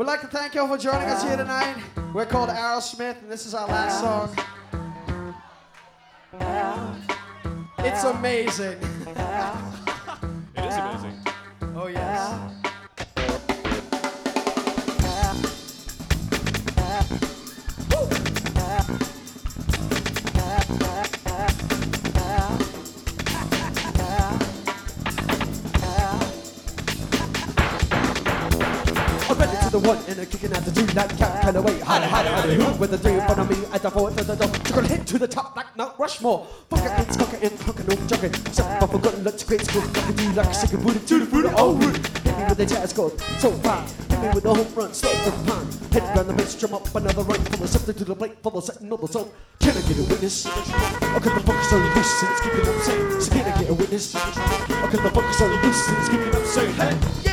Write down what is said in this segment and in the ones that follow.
like to thank you all for joining us here tonight. We're called Aerosmith, and this is our last song. It's amazing. It is amazing. Oh, yes. The one and a kicking out the two like cat kind of way. Hide, who with the three in front of me at the four to the door. Took a hit to the top like Mount Rushmore. Fucker it's fucker and fucker no joking. Something for forgotten, let's create school. Fucker do like a chicken booty to the food of all root. Hit me with the jazz chord, so fine. Hit me with the home run, slow for the pine. Hit round the bass, drum up another run. From the something to the plate, for the setting of the sun. Can I get a witness? Or can the focus on loose and it's keeping up saying? So can I get a witness? Or can the focus on loose and it's keeping up saying? Hey, yeah.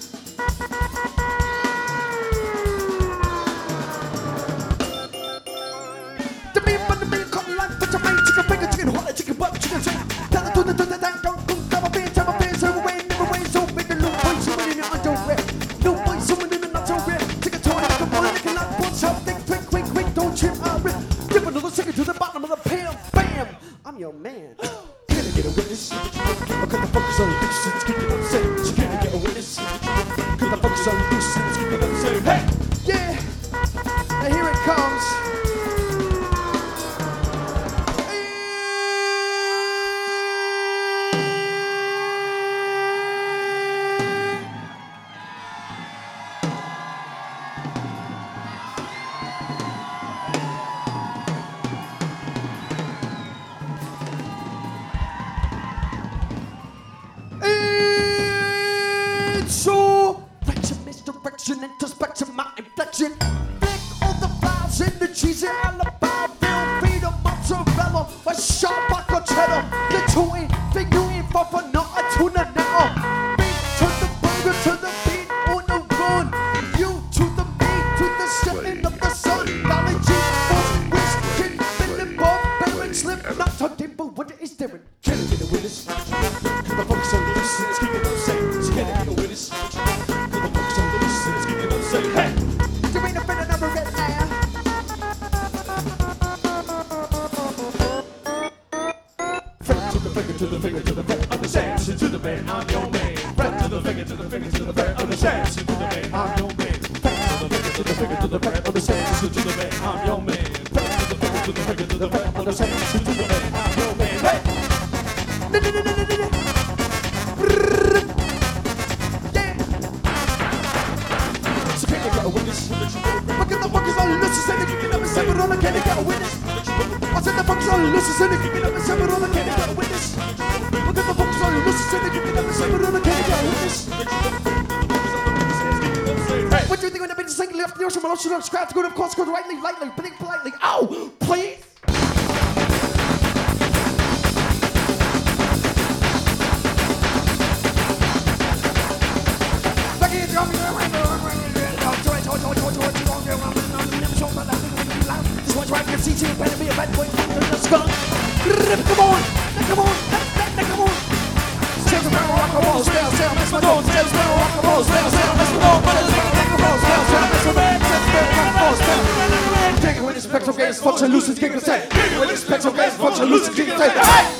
I'm your man. Can I get a witness? Or can the focus on loose and keep it up saying? So can I get a witness? Can the focus on loose and keep it up saying? Hey, yeah. And here it comes. Misdirection, introspection, my inflection. Flick all the files in the cheesy alibi. Bill, freedom, mozzarella, a sharp vodka cheddar. The two in, big you in for not a tuna now. Beat to the burger, to the beat on the run. You to the meat, to the setting of the sun. Dolly G, force, whiskey, spinning, barbaric, slip, not talking, but what is different? Can I get a witness? Can the focus on this? It's keeping up saying. So can I get a witness? Hey, you ain't a better number right now. Friend to the finger, to the finger, to the friend. Understand, to the man, I'm your man. Friend to the finger, to the finger, to the friend. Understand, to the man, I'm your man. Friend to the finger, to the finger, to the friend. Understand, to the man, I'm your man. Friend to the finger, to the finger, to the friend. Understand, to the man, I'm your man. Hey. Look at the fuckers on loose, say that you can never say it on a candy, got a witness. I said the fuckers on loose, say that you can never say it on a candy, got a witness. Look at the fuckers on loose, say that you can never say it on a candy, got a witness. Hey, what do you think when the bitch is sinking left the ocean, emotional, subscribe to good, of course, go rightly, lightly, blink politely. Oh, please. CJ better be a bad boy. Let's go. Come on. Come on. Come on. Sail the barrel, rock and roll. Sail, sail, mess my nose. Sail the barrel, rock and roll. Sail, sail, mess my nose. Sail, rock and roll. Sail, sail, mess my man. Sail the barrel, rock and roll. Sail. Take it with the spectral gaze. Function loose and kick the tape. Take it with the spectral gaze. Function loose and kick the tape. Hey!